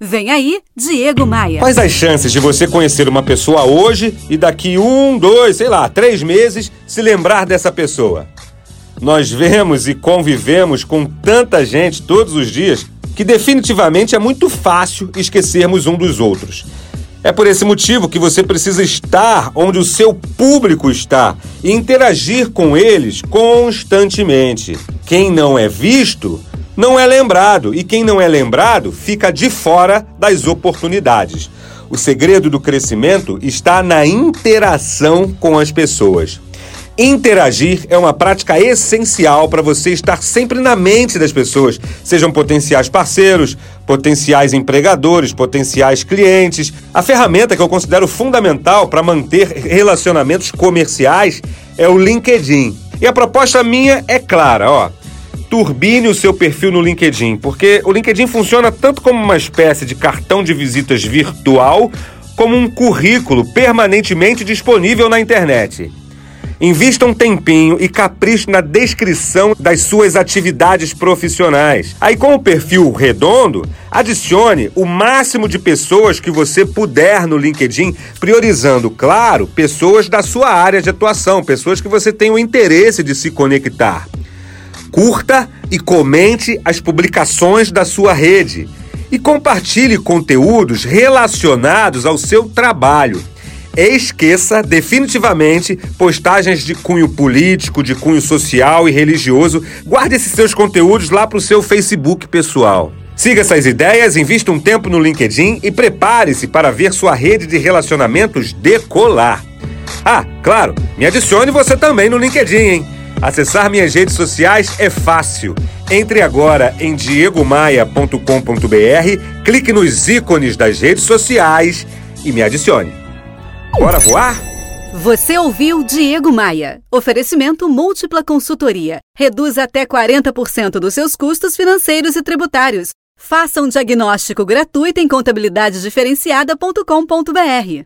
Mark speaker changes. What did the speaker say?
Speaker 1: Vem aí, Diego Maia.
Speaker 2: Quais as chances de você conhecer uma pessoa hoje e daqui 3 meses se lembrar dessa pessoa? Nós vemos e convivemos com tanta gente todos os dias que definitivamente é muito fácil esquecermos um dos outros. É por esse motivo que você precisa estar onde o seu público está e interagir com eles constantemente. Quem não é visto não é lembrado, e quem não é lembrado fica de fora das oportunidades. O segredo do crescimento está na interação com as pessoas. Interagir é uma prática essencial para você estar sempre na mente das pessoas, sejam potenciais parceiros, potenciais empregadores, potenciais clientes. A ferramenta que eu considero fundamental para manter relacionamentos comerciais é o LinkedIn. E a proposta minha é clara, turbine o seu perfil no LinkedIn, porque o LinkedIn funciona tanto como uma espécie de cartão de visitas virtual, como um currículo permanentemente disponível na internet. Invista um tempinho e capriche na descrição das suas atividades profissionais. Aí, com o perfil redondo, adicione o máximo de pessoas que você puder no LinkedIn, priorizando, claro, pessoas da sua área de atuação, pessoas que você tem o interesse de se conectar. Curta e comente as publicações da sua rede e compartilhe conteúdos relacionados ao seu trabalho. Esqueça definitivamente postagens de cunho político, de cunho social e religioso. Guarde esses seus conteúdos lá para o seu Facebook pessoal. Siga essas ideias, invista um tempo no LinkedIn e prepare-se para ver sua rede de relacionamentos decolar. Claro, me adicione você também no LinkedIn, hein? Acessar minhas redes sociais é fácil. Entre agora em diegomaia.com.br, clique nos ícones das redes sociais e me adicione. Bora voar?
Speaker 1: Você ouviu Diego Maia. Oferecimento Múltipla Consultoria. Reduz até 40% dos seus custos financeiros e tributários. Faça um diagnóstico gratuito em contabilidadediferenciada.com.br.